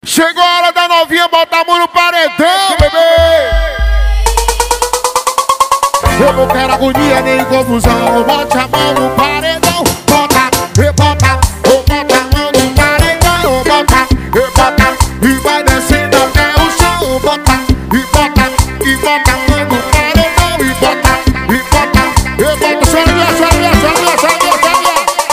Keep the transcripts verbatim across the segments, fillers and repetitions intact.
Chegou a hora da novinha botar a mão no paredão, bebê. Eu não quero agonia nem confusão. Bote a mão no paredão. Bota, e bota, ou bota a mão no paredão. Bota, e bota, e vai descendo até o chão. Bota, e bota, e bota a mão no paredão. E bota, e bota, e bota. Chora, minha, chora, minha, chora, minha, chora, minha, chora, minha.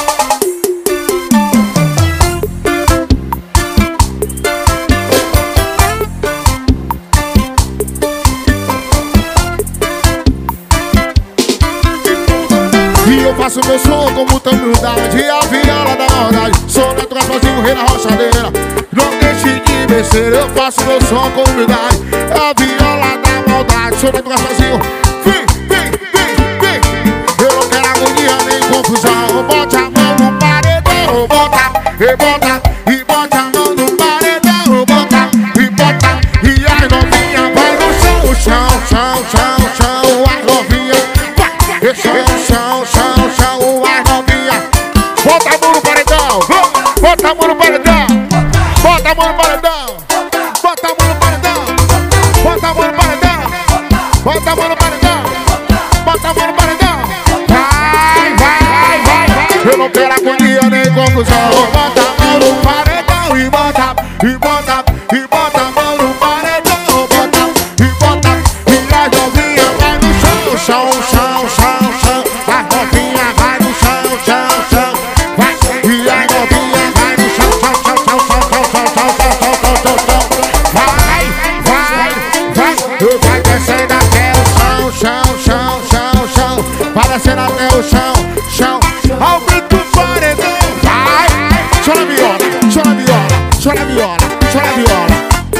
E eu faço meu som com muita humildade. A viola da maldade, sou neto Gasparzinho, rei na rochadeira. Não deixe de vencer, eu faço meu som com humildade. A viola da maldade, sou neto Gasparzinho. Vem, vem, vem, vem. Eu não quero agonia nem confusão. Bote a mão no paredão. Bota, e bota, e bota a mão no paredão. Bota, e bota, e as novinhas vai no chão. Chão, chão, chão, chão, as novinhas vai. Chão, chão, chão, chão, as novinhas. Bota a mão no paredão. Bota a mão no paredão. Bota a mão no paredão. Bota a mão no paredão. Bota a mão no paredão. Bota a mão no paredão. Bota a mão no paredão. Vai, vai, vai, vai. Eu não quero agonia nem confusão. Bota a mão no paredão e bota, e bota, e bota a mão no paredão. Bota, e bota, e as novinhas vai no chão. Chão, chão, chão, chão. As novinhas vai no chão, chão, chão. Vai, e as novinhas vai no chão, chão, chão, chão, chão, chão, chão, chão, chão, chão, chão, chão. Vai, vai, vai. E vai descendo até o chão, chão, chão, chão, chão. Vai descendo até o chão, chão. Aumenta o paredão. Vai. Chora a viola, chora a viola, chora a viola, chora a viola.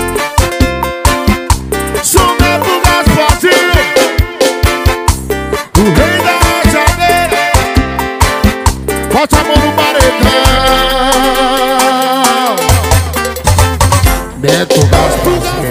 Sou neto Gasparzinho, o rei da rochadeira. Bote a mão no paredão. Neto Gasparzinho.